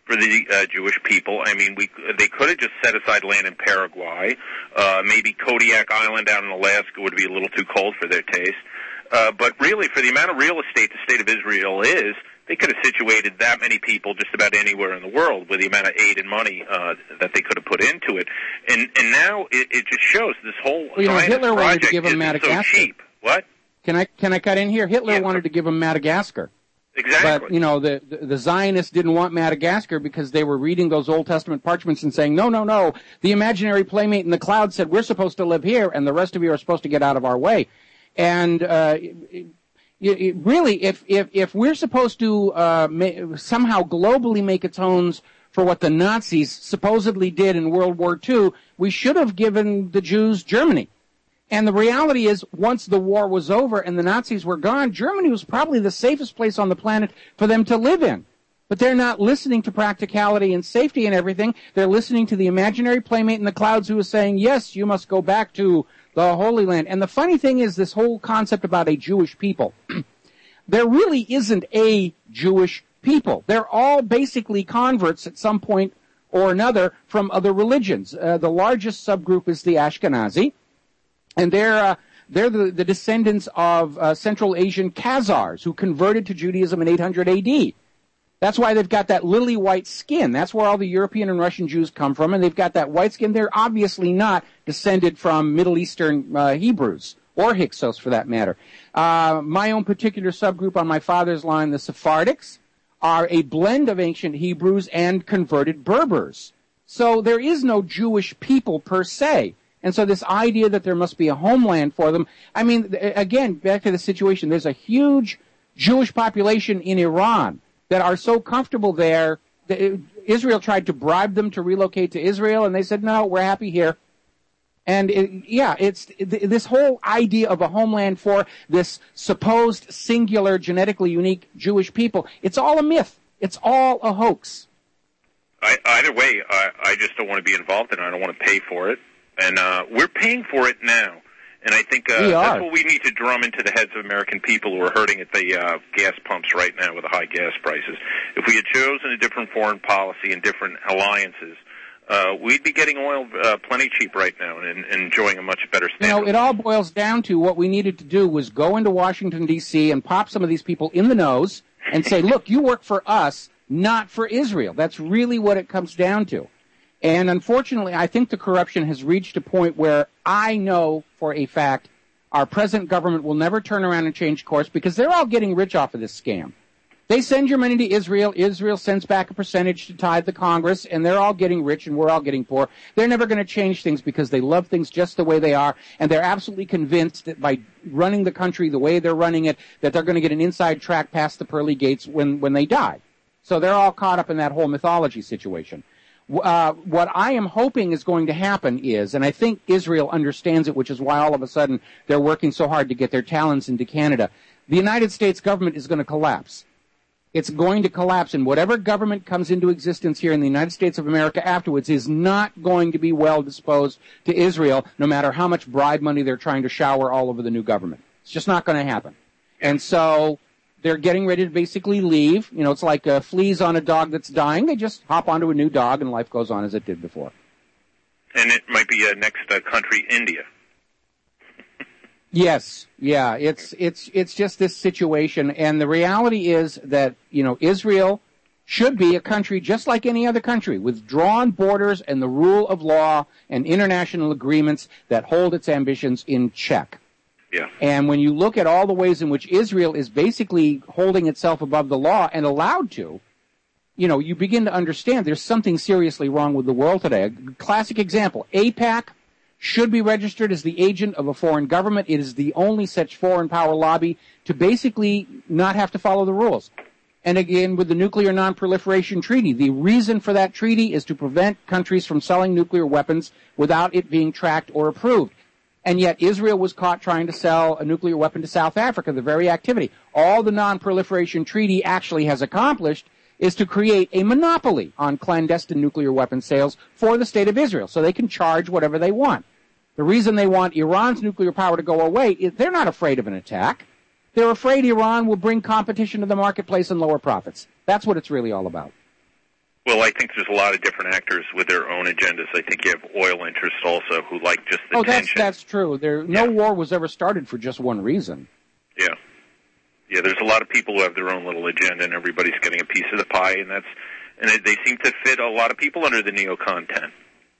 Speaker 17: for the Jewish people. I mean, they could have just set aside land in Paraguay. Maybe Kodiak Island out in Alaska would be a little too cold for their taste. But really, for the amount of real estate the state of Israel is, they could have situated that many people just about anywhere in the world with the amount of aid and money that they could have put into it. And now it just shows this whole
Speaker 2: Hitler wanted to give them
Speaker 17: isn't
Speaker 2: Madagascar.
Speaker 17: so cheap. What?
Speaker 2: Can I cut in here? Hitler wanted to give them Madagascar.
Speaker 17: Exactly.
Speaker 2: But, the Zionists didn't want Madagascar because they were reading those Old Testament parchments and saying, no, the imaginary playmate in the cloud said we're supposed to live here and the rest of you are supposed to get out of our way. And really, if we're supposed to somehow globally make atones for what the Nazis supposedly did in World War II, we should have given the Jews Germany. And the reality is, once the war was over and the Nazis were gone, Germany was probably the safest place on the planet for them to live in. But they're not listening to practicality and safety and everything. They're listening to the imaginary playmate in the clouds who is saying, yes, you must go back to the Holy Land. And the funny thing is this whole concept about a Jewish people. There really isn't a Jewish people. They're all basically converts at some point or another from other religions. The largest subgroup is the Ashkenazi. And they're the descendants of Central Asian Khazars who converted to Judaism in 800 AD. That's why they've got that lily white skin. That's where all the European and Russian Jews come from, and they've got that white skin. They're obviously not descended from Middle Eastern Hebrews, or Hyksos for that matter. My own particular subgroup on my father's line, the Sephardics, are a blend of ancient Hebrews and converted Berbers. So there is no Jewish people per se. And so this idea that there must be a homeland for them, I mean, again, back to the situation, there's a huge Jewish population in Iran that are so comfortable there. Israel tried to bribe them to relocate to Israel, and they said, no, we're happy here. And it's this whole idea of a homeland for this supposed singular, genetically unique Jewish people. It's all a myth. It's all a hoax.
Speaker 17: Either way, I just don't want to be involved in it. I don't want to pay for it. And we're paying for it now. And I think that's what we need to drum into the heads of American people who are hurting at the gas pumps right now with the high gas prices. If we had chosen a different foreign policy and different alliances, we'd be getting oil plenty cheap right now and enjoying a much better standard.
Speaker 2: It all boils down to what we needed to do was go into Washington, D.C. and pop some of these people in the nose and say, look, you work for us, not for Israel. That's really what it comes down to. And unfortunately, I think the corruption has reached a point where I know for a fact our present government will never turn around and change course because they're all getting rich off of this scam. They send your money to Israel. Israel sends back a percentage to tithe the Congress, and they're all getting rich and we're all getting poor. They're never going to change things because they love things just the way they are, and they're absolutely convinced that by running the country the way they're running it, that they're going to get an inside track past the pearly gates when they die. So they're all caught up in that whole mythology situation. What I am hoping is going to happen is, and I think Israel understands it, which is why all of a sudden they're working so hard to get their talents into Canada, the United States government is going to collapse. It's going to collapse, and whatever government comes into existence here in the United States of America afterwards is not going to be well disposed to Israel, no matter how much bribe money they're trying to shower all over the new government. It's just not going to happen. And so they're getting ready to basically leave. You know, it's like fleas on a dog that's dying. They just hop onto a new dog, and life goes on as it did before.
Speaker 17: And it might be next country, India.
Speaker 2: Yes, yeah, it's just this situation, and the reality is that, you know, Israel should be a country just like any other country, with drawn borders and the rule of law and international agreements that hold its ambitions in check.
Speaker 17: Yeah.
Speaker 2: And when you look at all the ways in which Israel is basically holding itself above the law and allowed to, you know, you begin to understand there's something seriously wrong with the world today. A classic example, AIPAC should be registered as the agent of a foreign government. It is the only such foreign power lobby to basically not have to follow the rules. And again, with the Nuclear Non-Proliferation Treaty, the reason for that treaty is to prevent countries from selling nuclear weapons without it being tracked or approved. And yet Israel was caught trying to sell a nuclear weapon to South Africa, the very activity. All the Non-Proliferation Treaty actually has accomplished is to create a monopoly on clandestine nuclear weapon sales for the state of Israel, so they can charge whatever they want. The reason they want Iran's nuclear power to go away is they're not afraid of an attack. They're afraid Iran will bring competition to the marketplace and lower profits. That's what it's really all about.
Speaker 17: Well, I think there's a lot of different actors with their own agendas. I think you have oil interests also who like just the tension.
Speaker 2: That's true. No war was ever started for just one reason.
Speaker 17: Yeah. Yeah, there's a lot of people who have their own little agenda, and everybody's getting a piece of the pie, and they seem to fit a lot of people under the neocon tent.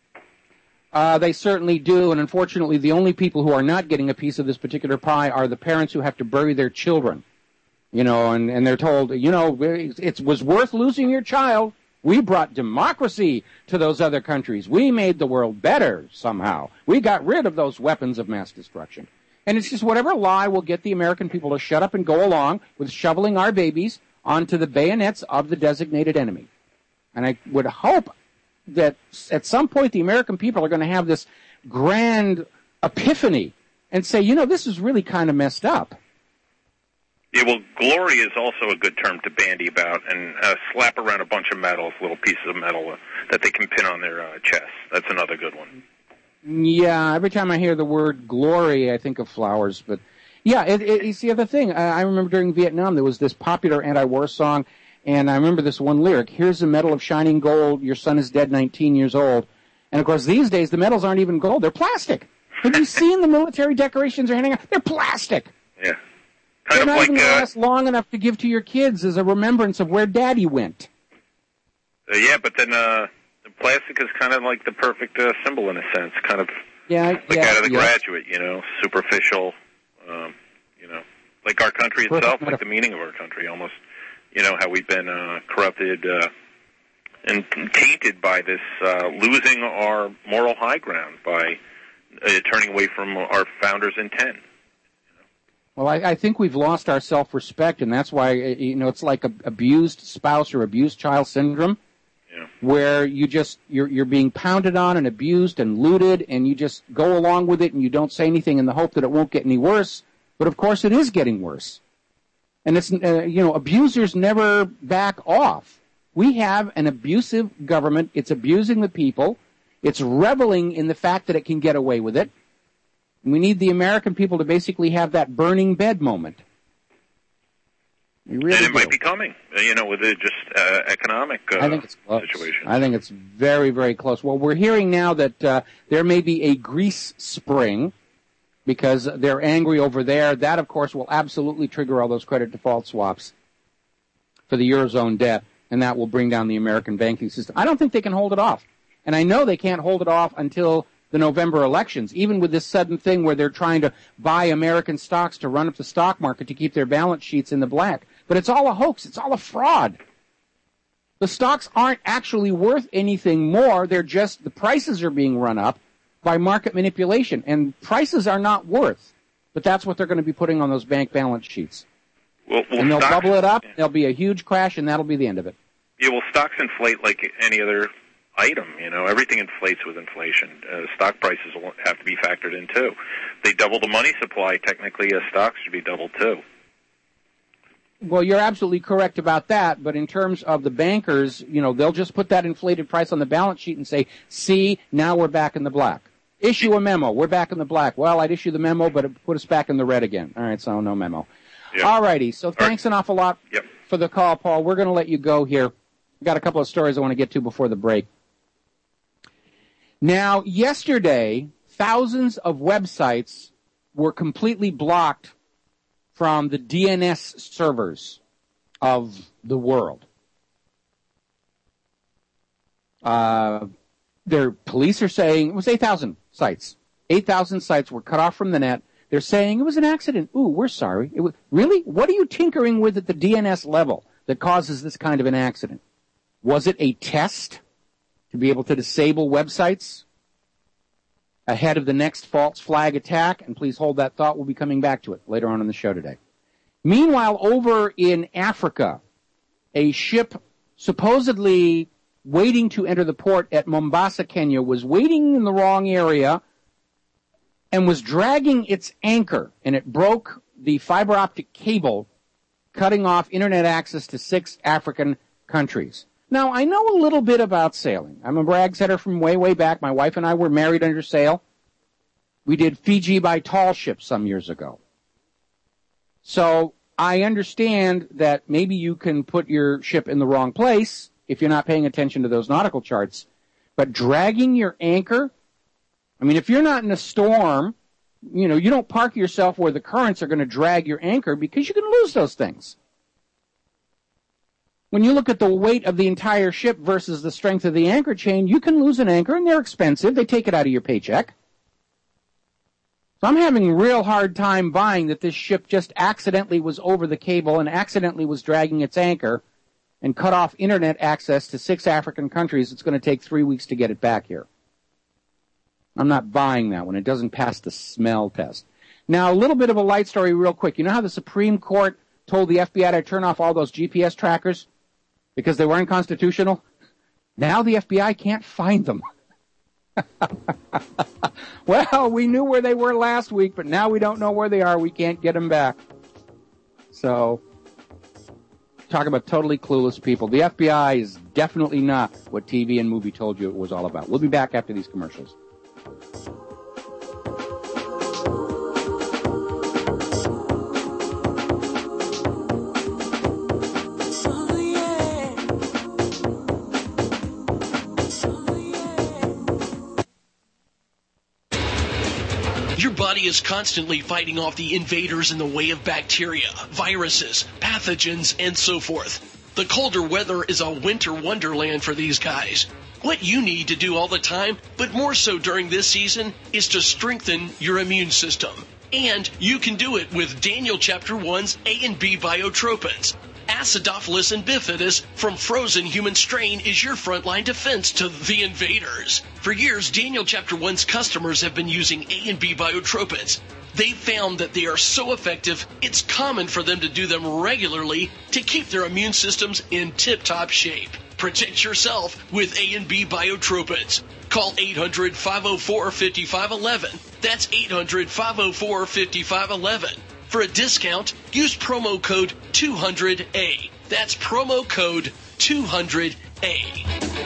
Speaker 2: They certainly do, and unfortunately, the only people who are not getting a piece of this particular pie are the parents who have to bury their children. You know, and they're told, you know, it was worth losing your child. We brought democracy to those other countries. We made the world better somehow. We got rid of those weapons of mass destruction. And it's just whatever lie will get the American people to shut up and go along with shoveling our babies onto the bayonets of the designated enemy. And I would hope that at some point the American people are going to have this grand epiphany and say, you know, this is really kind of messed up.
Speaker 17: Yeah, well, glory is also a good term to bandy about and slap around a bunch of medals, little pieces of metal that they can pin on their chest. That's another good one.
Speaker 2: Yeah, every time I hear the word glory, I think of flowers. But, yeah, it's the other thing. I remember during Vietnam there was this popular anti-war song, and I remember this one lyric, here's a medal of shining gold, your son is dead 19 years old. And, of course, these days the medals aren't even gold, they're plastic. Have you seen the military decorations they're handing out? They're plastic.
Speaker 17: Yeah.
Speaker 2: They're not even going to last long enough to give to your kids as a remembrance of where Daddy went.
Speaker 17: Yeah, but then plastic is kind of like the perfect symbol in a sense, kind of out of the Graduate, you know, superficial, you know, like our country itself, like the meaning of our country almost, you know, how we've been corrupted and tainted by this losing our moral high ground by turning away from our founders' intent.
Speaker 2: Well, I think we've lost our self-respect, and that's why, you know, it's like abused spouse or abused child syndrome, where you're being pounded on and abused and looted, and you just go along with it, and you don't say anything in the hope that it won't get any worse. But, of course, it is getting worse. And it's, you know, abusers never back off. We have an abusive government. It's abusing the people. It's reveling in the fact that it can get away with it. We need the American people to basically have that burning bed moment. Really
Speaker 17: and it might be coming, you know, with just economic
Speaker 2: I think it's close.
Speaker 17: situation.
Speaker 2: I think it's very, very close. Well, we're hearing now that there may be a Greece spring because they're angry over there. That, of course, will absolutely trigger all those credit default swaps for the Eurozone debt, and that will bring down the American banking system. I don't think they can hold it off. And I know they can't hold it off until the November elections, even with this sudden thing where they're trying to buy American stocks to run up the stock market to keep their balance sheets in the black. But it's all a hoax. It's all a fraud. The stocks aren't actually worth anything more. They're just, the prices are being run up by market manipulation. And prices are not worth. But that's what they're going to be putting on those bank balance sheets.
Speaker 17: Well,
Speaker 2: and they'll bubble it up. There'll be a huge crash, and that'll be the end of it.
Speaker 17: Yeah, well, stocks inflate like any other item, you know, everything inflates with inflation. Stock prices will have to be factored in too. They double the money supply, technically stocks should be doubled too.
Speaker 2: Well, you're absolutely correct about that, but in terms of the bankers, you know, they'll just put that inflated price on the balance sheet and say, see, now we're back in the black. Issue a memo, we're back in the black. Well, I'd issue the memo, but it put us back in the red again. All right, so no memo. Yep. All righty, so thanks an awful lot for the call, Paul. We're going to let you go here. We've got a couple of stories I want to get to before the break. Now, yesterday, thousands of websites were completely blocked from the DNS servers of the world. Their police are saying it was 8,000 sites. 8,000 sites were cut off from the net. They're saying it was an accident. Ooh, we're sorry. It was, really? What are you tinkering with at the DNS level that causes this kind of an accident? Was it a test to be able to disable websites ahead of the next false flag attack? And please hold that thought. We'll be coming back to it later on in the show today. Meanwhile, over in Africa, a ship supposedly waiting to enter the port at Mombasa, Kenya, was waiting in the wrong area and was dragging its anchor, and it broke the fiber optic cable, cutting off internet access to 6 African countries. Now, I know a little bit about sailing. I'm a brag setter from way, way back. My wife and I were married under sail. We did Fiji by tall ships some years ago. So I understand that maybe you can put your ship in the wrong place if you're not paying attention to those nautical charts. But dragging your anchor, I mean, if you're not in a storm, you know, you don't park yourself where the currents are going to drag your anchor because you can lose those things. When you look at the weight of the entire ship versus the strength of the anchor chain, you can lose an anchor, and they're expensive. They take it out of your paycheck. So I'm having a real hard time buying that this ship just accidentally was over the cable and accidentally was dragging its anchor and cut off internet access to 6 African countries. It's going to take 3 weeks to get it back here. I'm not buying that one. It doesn't pass the smell test. Now, a little bit of a light story real quick. You know how the Supreme Court told the FBI to turn off all those GPS trackers because they were unconstitutional? Now the FBI can't find them. Well, we knew where they were last week, but now we don't know where they are. We can't get them back. So, talk about totally clueless people. The FBI is definitely not what TV and movie told you it was all about. We'll be back after these commercials.
Speaker 18: Your body is constantly fighting off the invaders in the way of bacteria, viruses, pathogens, and so forth. The colder weather is a winter wonderland for these guys. What you need to do all the time, but more so during this season, is to strengthen your immune system. And you can do it with Daniel Chapter 1's A and B Biotropins. Acidophilus and bifidus from frozen human strain is your frontline defense to the invaders. For years, Daniel Chapter 1's customers have been using A and B Biotropins. They've found that they are so effective, it's common for them to do them regularly to keep their immune systems in tip-top shape. Protect yourself with A and B Biotropins. Call 800-504-5511. That's 800-504-5511. For a discount, use promo code 200A. That's promo code 200A.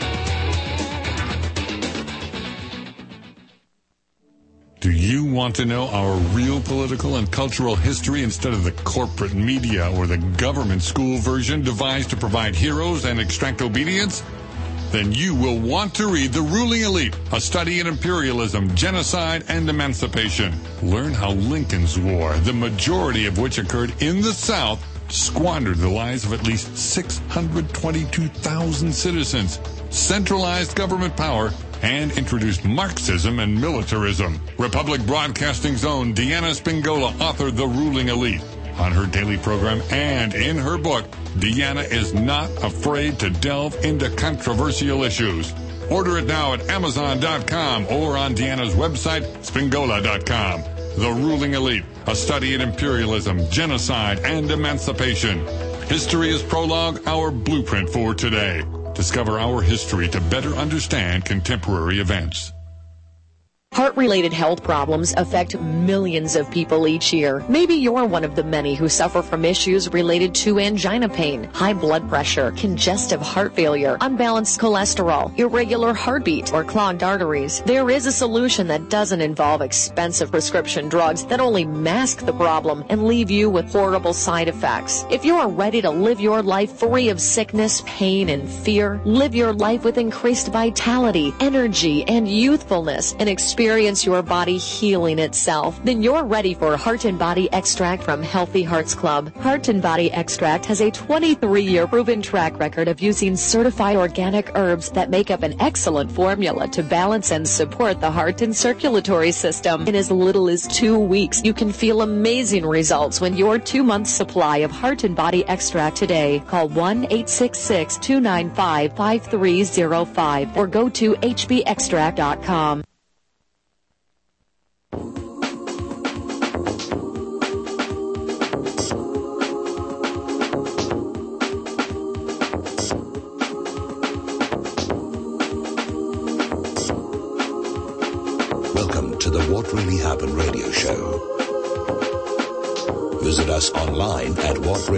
Speaker 19: Do you want to know our real political and cultural history instead of the corporate media or the government school version devised to provide heroes and extract obedience? Then you will want to read The Ruling Elite, a study in imperialism, genocide, and emancipation. Learn how Lincoln's War, the majority of which occurred in the South, squandered the lives of at least 622,000 citizens, centralized government power, and introduced Marxism and militarism. Republic Broadcasting's own Deanna Spingola authored The Ruling Elite. On her daily program and in her book, Deanna is not afraid to delve into controversial issues. Order it now at Amazon.com or on Deanna's website, Spingola.com. The Ruling Elite, a study in imperialism, genocide, and emancipation. History is Prologue, our blueprint for today. Discover our history to better understand contemporary events.
Speaker 20: Heart-related health problems affect millions of people each year. Maybe you're one of the many who suffer from issues related to angina pain, high blood pressure, congestive heart failure, unbalanced cholesterol, irregular heartbeat, or clogged arteries. There is a solution that doesn't involve expensive prescription drugs that only mask the problem and leave you with horrible side effects. If you are ready to live your life free of sickness, pain, and fear, live your life with increased vitality, energy, and youthfulness, and experience your body healing itself, then you're ready for Heart and Body Extract from Healthy Hearts Club. Heart and Body Extract has a 23-year proven track record of using certified organic herbs that make up an excellent formula to balance and support the heart and circulatory system. In as little as 2 weeks, you can feel amazing results when your 2-month supply of Heart and Body Extract today. Call 1-866-295-5305 or go to hbextract.com.
Speaker 1: Welcome to the What Really Happened radio show. Visit us online at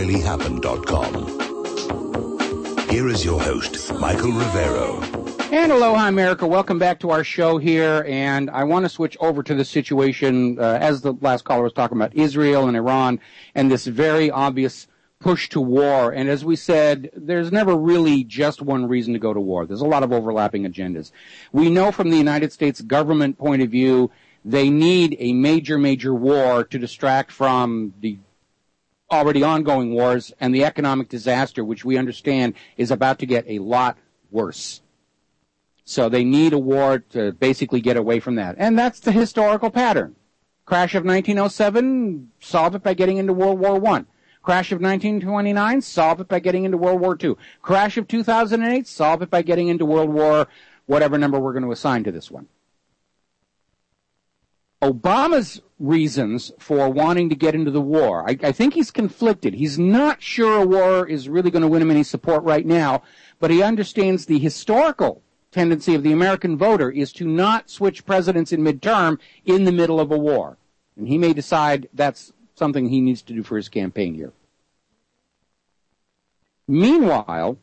Speaker 1: whatreallyhappened.com. Here is your host, Michael Rivero.
Speaker 2: And aloha, America. Welcome back to our show here. And I want to switch over to the situation, as the last caller was talking about, Israel and Iran, and this very obvious push to war. And as we said, there's never really just one reason to go to war. There's a lot of overlapping agendas. We know from the United States government point of view, they need a major, major war to distract from the already ongoing wars and the economic disaster, which we understand is about to get a lot worse. So they need a war to basically get away from that. And that's the historical pattern. Crash of 1907, solve it by getting into World War I. Crash of 1929, solve it by getting into World War II. Crash of 2008, solve it by getting into World War, whatever number we're going to assign to this one. Obama's reasons for wanting to get into the war, I think he's conflicted. He's not sure a war is really going to win him any support right now, but he understands the historical tendency of the American voter is to not switch presidents in midterm in the middle of a war. And he may decide that's something he needs to do for his campaign here. Meanwhile,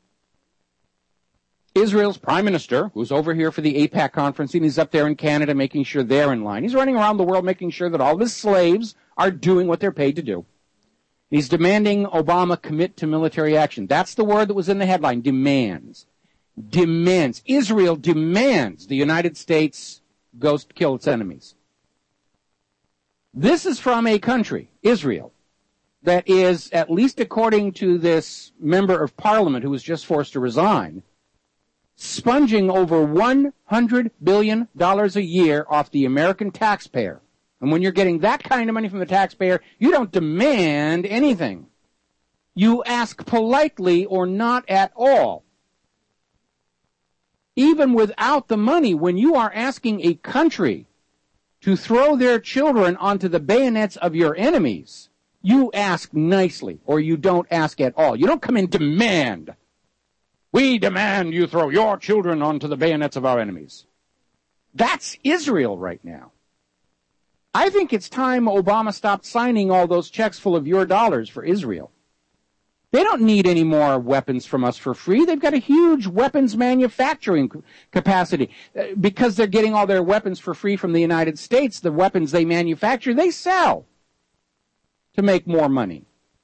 Speaker 2: Israel's prime minister, who's over here for the AIPAC conference, and he's up there in Canada making sure they're in line. He's running around the world making sure that all of his slaves are doing what they're paid to do. He's demanding Obama commit to military action. That's the word that was in the headline, demands. Demands. Israel demands the United States goes to kill its enemies. This is from a country, Israel, that is, at least according to this member of parliament who was just forced to resign, sponging over $100 billion a year off the American taxpayer. And when you're getting that kind of money from the taxpayer, you don't demand anything. You ask politely or not at all. Even without the money, when you are asking a country to throw their children onto the bayonets of your enemies, you ask nicely, or you don't ask at all. You don't come and demand. We demand you throw your children onto the bayonets of our enemies. That's Israel right now. I think it's time Obama stopped signing all those checks full of your dollars for Israel. They don't need any more weapons from us for free. They've got a huge weapons manufacturing capacity. Because they're getting all their weapons for free from the United States, the weapons they manufacture, they sell to make more money.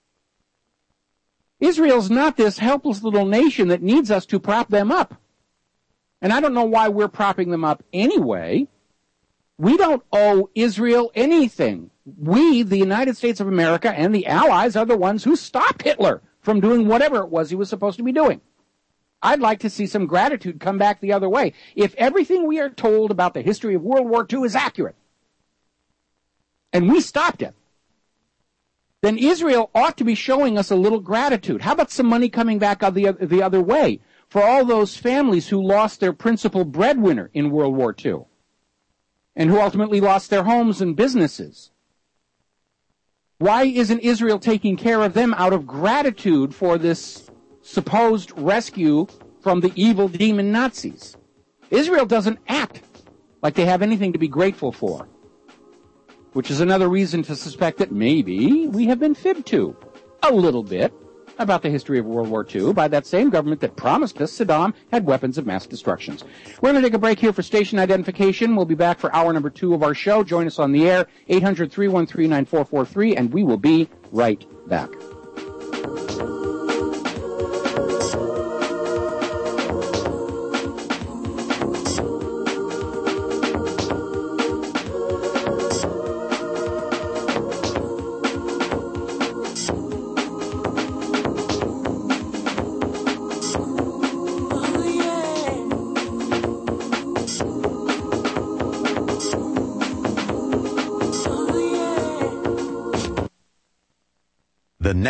Speaker 2: Israel's not this helpless little nation that needs us to prop them up. And I don't know why we're propping them up anyway. We don't owe Israel anything. We, the United States of America, and the Allies are the ones who stopped Hitler from doing whatever it was he was supposed to be doing. I'd like to see some gratitude come back the other way. If everything we are told about the history of World War II is accurate, and we stopped it, then Israel ought to be showing us a little gratitude. How about some money coming back the other way for all those families who lost their principal breadwinner in World War II and who ultimately lost their homes and businesses? Why isn't Israel taking care of them out of gratitude for this supposed rescue from the evil demon Nazis? Israel doesn't act like they have anything to be grateful for, which is another reason to suspect that maybe we have been fibbed to a little bit about the history of World War II by that same government that promised us Saddam had weapons of mass destruction. We're going to take a break here for station identification. We'll be back for hour number 2 of our show. Join us on the air, 800-313-9443, and we will be right back.